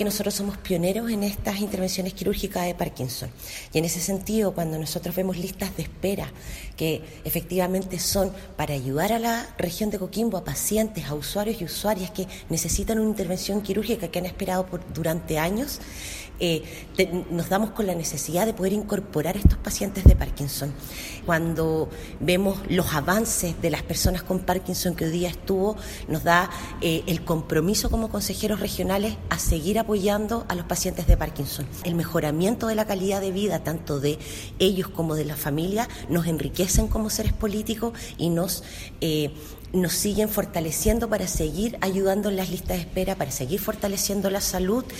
Nosotros somos pioneros en estas intervenciones quirúrgicas de Parkinson y en ese sentido, cuando nosotros vemos listas de espera que efectivamente son para ayudar a la región de Coquimbo, a pacientes, a usuarios y usuarias que necesitan una intervención quirúrgica que han esperado durante años, nos damos con la necesidad de poder incorporar a estos pacientes de Parkinson. Cuando vemos los avances de las personas con Parkinson que hoy día nos da el compromiso como consejeros regionales a seguir apoyando a los pacientes de Parkinson. El mejoramiento de la calidad de vida, tanto de ellos como de la familia, nos enriquecen como seres políticos y nos siguen fortaleciendo para seguir ayudando en las listas de espera, para seguir fortaleciendo la salud